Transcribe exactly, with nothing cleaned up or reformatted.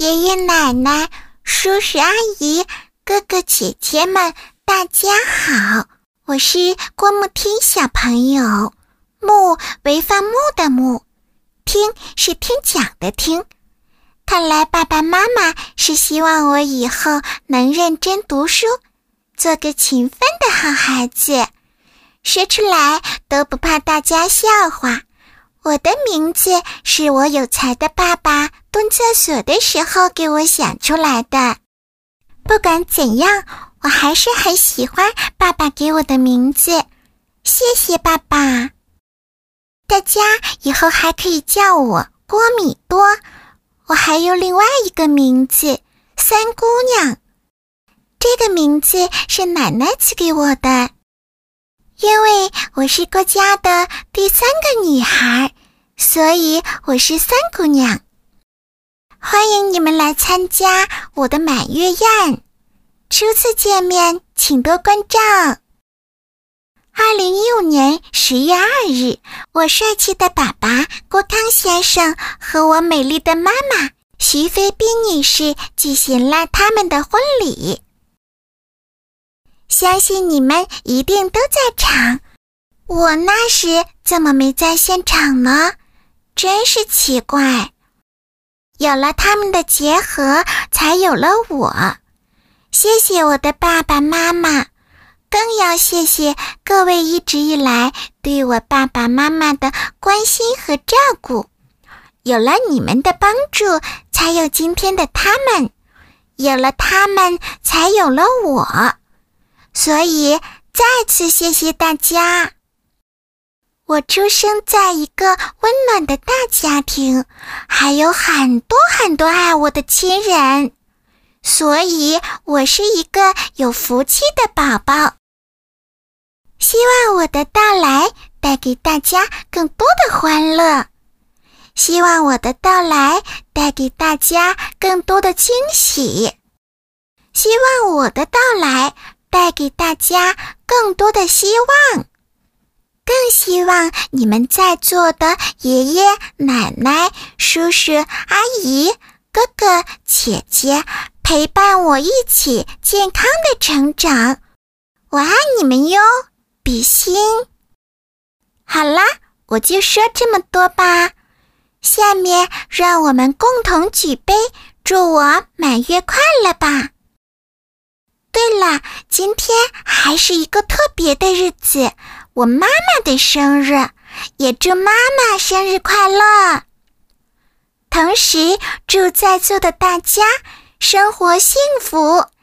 爷爷奶奶、叔叔阿姨、哥哥姐姐们，大家好，我是郭木听小朋友。木为放牧的牧，听是听讲的听。看来爸爸妈妈是希望我以后能认真读书，做个勤奋的好孩子，说出来都不怕大家笑话。我的名字是我有才的爸爸蹲厕所的时候给我想出来的。不管怎样，我还是很喜欢爸爸给我的名字，谢谢爸爸。大家以后还可以叫我郭米多，我还有另外一个名字三姑娘，这个名字是奶奶赐给我的，因为我是郭家的第三个女孩，所以我是三姑娘。欢迎你们来参加我的满月宴，初次见面请多关照。二零一五年十月二日，我帅气的爸爸郭康先生和我美丽的妈妈徐飞斌女士举行了他们的婚礼。相信你们一定都在场，我那时怎么没在现场呢？真是奇怪。有了他们的结合，才有了我。谢谢我的爸爸妈妈，更要谢谢各位一直以来对我爸爸妈妈的关心和照顾。有了你们的帮助，才有今天的他们，有了他们，才有了我。所以再次谢谢大家。我出生在一个温暖的大家庭，还有很多很多爱我的亲人，所以我是一个有福气的宝宝。希望我的到来带给大家更多的欢乐，希望我的到来带给大家更多的惊喜，希望我的到来带给大家更多的希望，更希望你们在座的爷爷奶奶、叔叔阿姨、哥哥姐姐陪伴我一起健康的成长。我爱你们哟，比心。好啦，我就说这么多吧。下面让我们共同举杯，祝我满月快乐吧。对了，今天还是一个特别的日子，我妈妈的生日，也祝妈妈生日快乐。同时，祝在座的大家生活幸福，